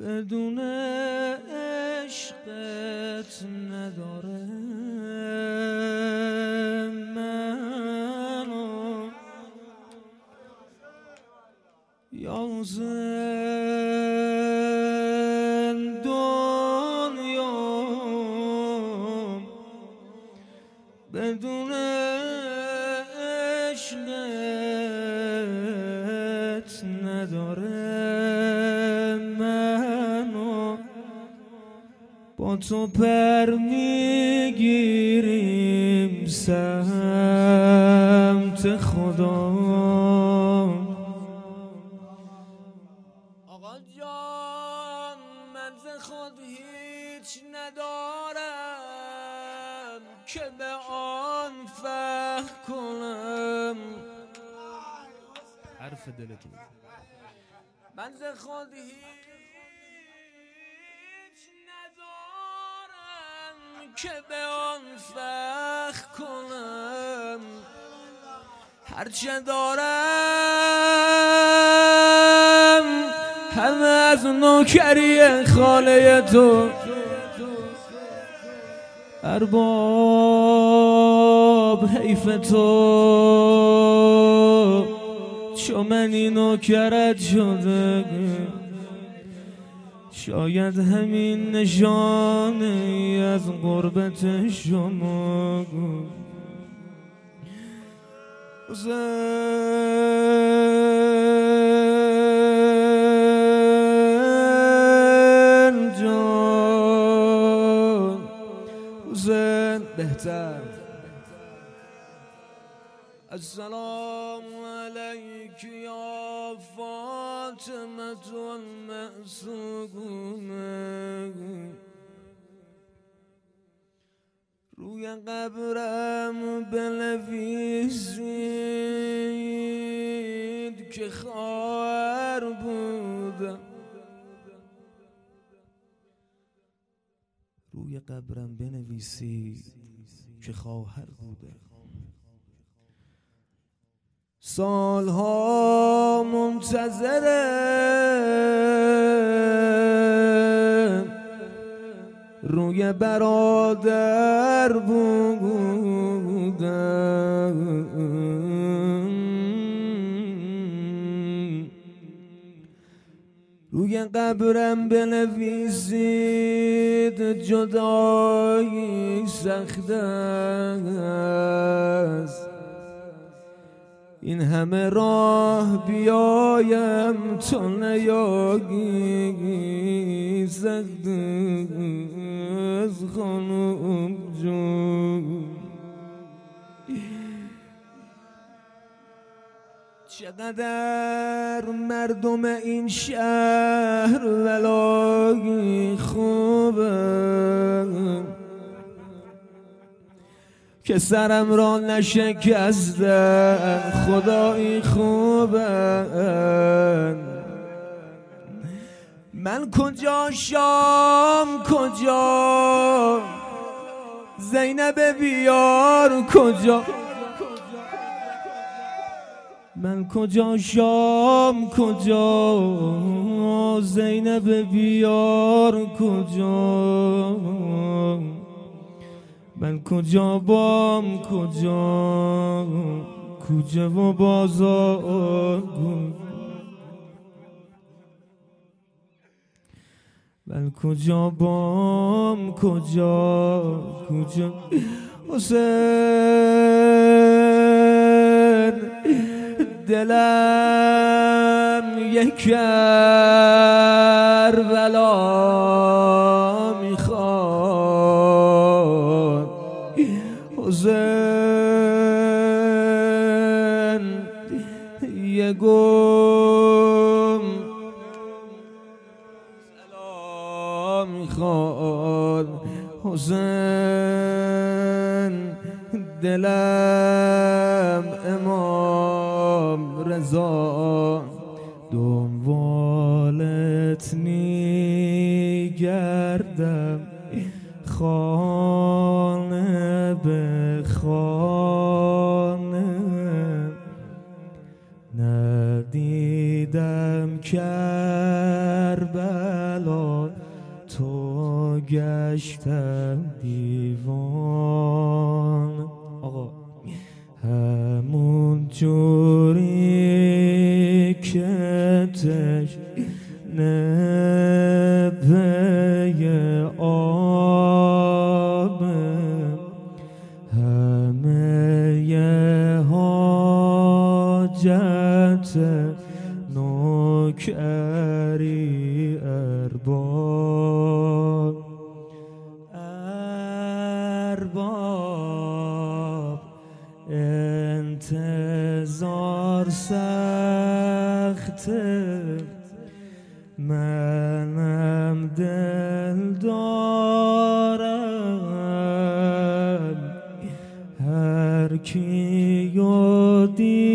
بدون عشقت نداره منو یا دنیام بدون عشقت نداره منو با تو پر میگیریم سمت خدا. آقا جان من ز خود هیچ ندارم که به آن فخر کنم. حرف دلتون من ز خود هیچ ندارم که به آن فخر کنم. هرچه دارم همه از نوکری خاله تو. ارباب حیف تو چو منی نوکرت شده. شاید همین نشانه از قربت شما. حسین جان حسین بهتر. السلام علیک یا فاطمة المعصومه. روی قبرم بنویسید که خواهر بودم. روی قبرم بنویسید که خواهر بودم. سالها منتظرم روی برادر بودم. روی قبرم بنویسید جدایی سخت است. این همه راه بیایم تو نیایی سخت از خانم جون. چقدر مردم این شهر ولایی خوبه که سرم را نشکستن. خدایی خوبن. من کجا شام کجا زینب بیار کجا. من کجا شام کجا زینب بیار کجا. من کجا بام کجا کوچه و بازار. من کجا بام کجا کوچه. حسین دلم یک کربلا میخواد. حسین یه گم سلام میخواد. حسین دلم امام رضا دنبالت میگردم خانه به خانه. ندیدم کربلا گشتم دیوان. آقا همون جوری که تشنه پی آب، همه حاجت نوکری ارباب انتظار سخته، منم دل دارم هر کیو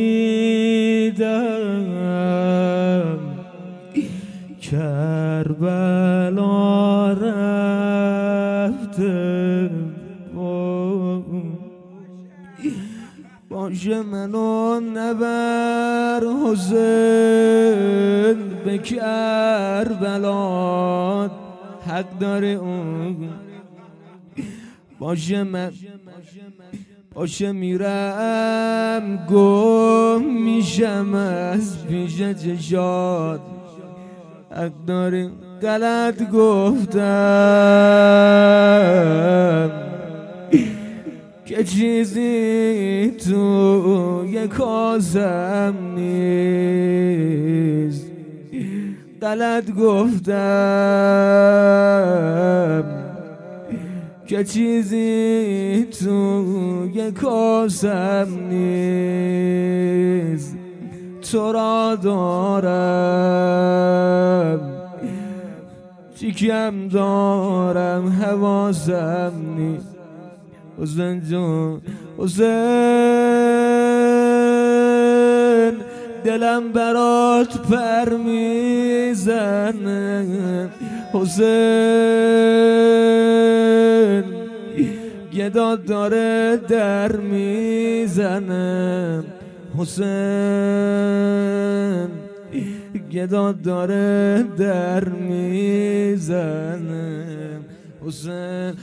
دیدم کربلا رفته. باشه منو نبر حسین به کربلا، حق داره اون. باشه میرم گم میشم از پیش چشات، حق داره غلط گفتم که چیزی توی کاسم نیست، غلط گفتم که چیزی توی کاسم نیست. تو را دارم چی کم دارم حواسم نیست. حسین جون حسین دلم برات پر میزنه، حسین گدا داره در میزنه، حسین گدا داره در میزنه، حسین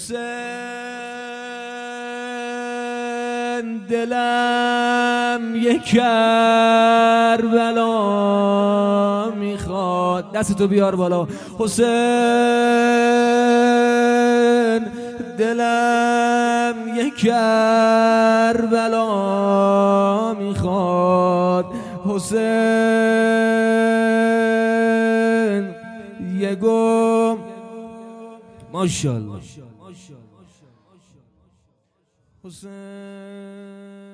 دلم یک کربلا میخواد. دستتو بیار بالا. حسین دلم یک کربلا میخواد، حسین یه گم ماشاءالله حسین.